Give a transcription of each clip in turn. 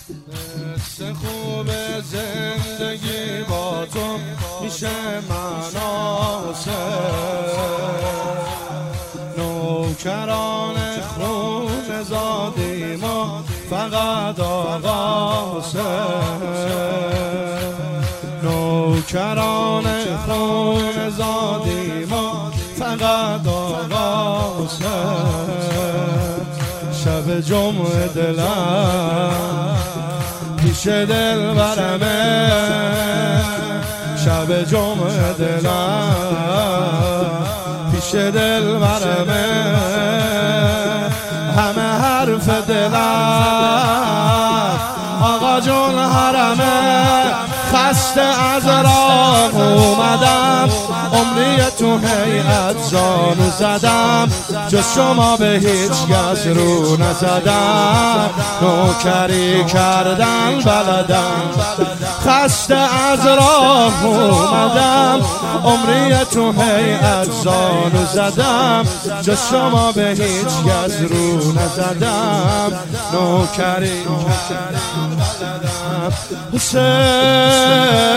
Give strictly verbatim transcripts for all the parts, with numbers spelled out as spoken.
حس خوب زندگی با تو میشه مناسب، نوکران خون زادی ما فقط آقاسه، نوکران خون زادی ما فقط آقاسه. شب جمعه دلم پیش دل برمه، شب جمعه دلم پیش دل برمه، همه حرف دلم آقا جون حرمه. خسته از راه اومدم، عمری تو هیئت زانو زدم، جز شما به هیچ کس رو نزدم، نوکری کردن بلدم. خسته از راه اومدم، عمری تو هیئت زانو زدم، جز شما به هیچ کس رو نزدم، نوکری کردن بلدم. حسین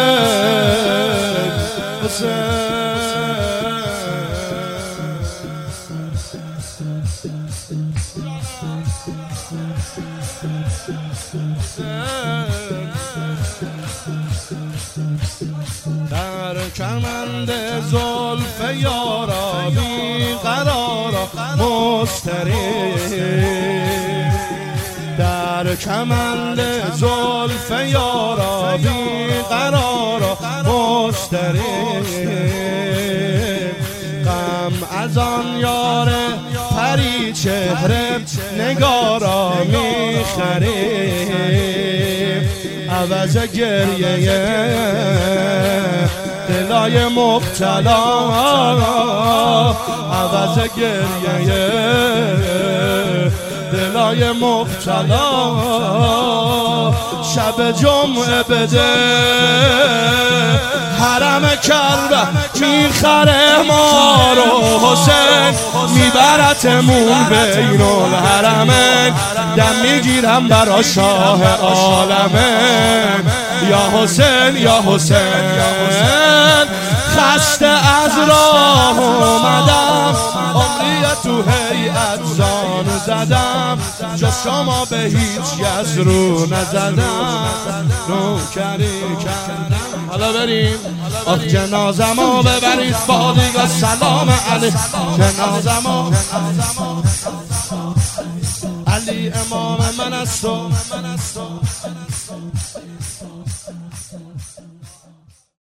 در کمند زلف یارا بی قرارا مستری، در کمند زلف یارا بی قرارا مستری، غم از آن یار پری چهره نگارا میخری، عوض گریه دلای مبتلا، عوض گریه دلای مبتلا. شب جمعه بده حرم کلبه میخره ما رو، حسین میبرتمون بین الحرمین، دم میگیرم برا شاه عالمین. یا حسین یا حسین یا حسین، خسته از راه اومدم، عمری تو هیئت زانو زدم، جز شما به هیچ کس رو نزدم، نوکری کردم. حالا بریم آخ جنازمو ببرید بادیگا سلام علی، جنازمو علی امام من است.